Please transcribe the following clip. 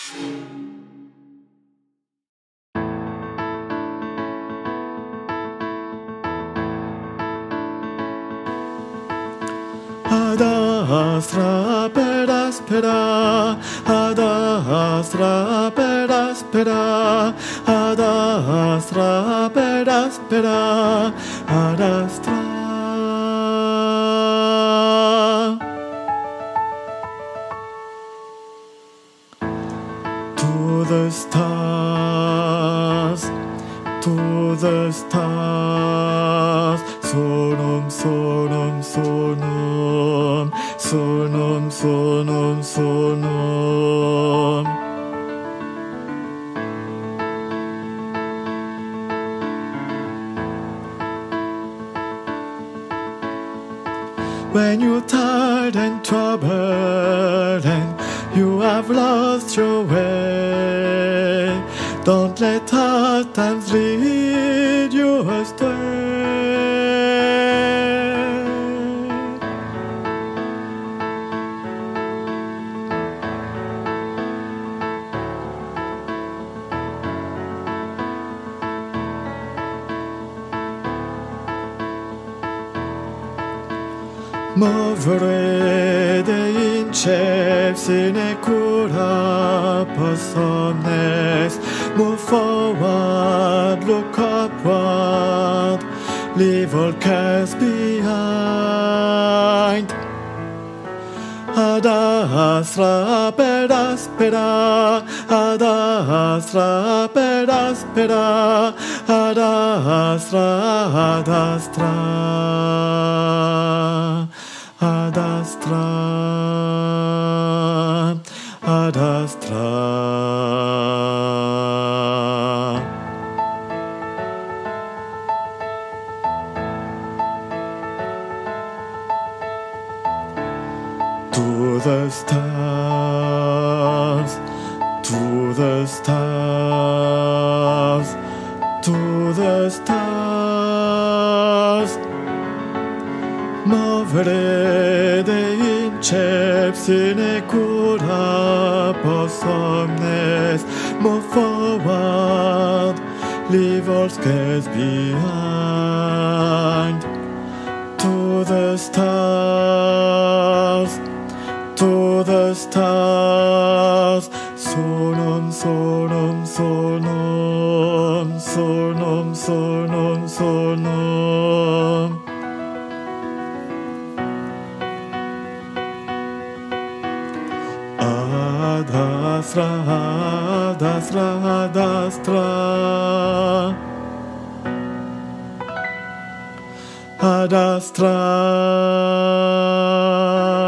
Ad astra per aspera, ad astra per aspera, ad astra per aspera, ad astra. To the stars, to the stars, sonum, sonum, sonum, sonum, sonum, sonum. When you're tired and troubled and you have lost your way, don't let hard times lead you astray. Movrede incep sine cura posomnes. Move forward, look upward, leave all cares behind. Ad astra per aspera, ad astra per aspera, ad astra, ad astra, ad astra, ad astra. To the stars, to the stars, to the stars. Movrede incep sine cura posomnes. Move forward, leave all scares behind. To the stars, to the stars, sonum, sonum, sonum, sonum, sonum, sonum. Ad astra, ad astra, ad astra, ad astra.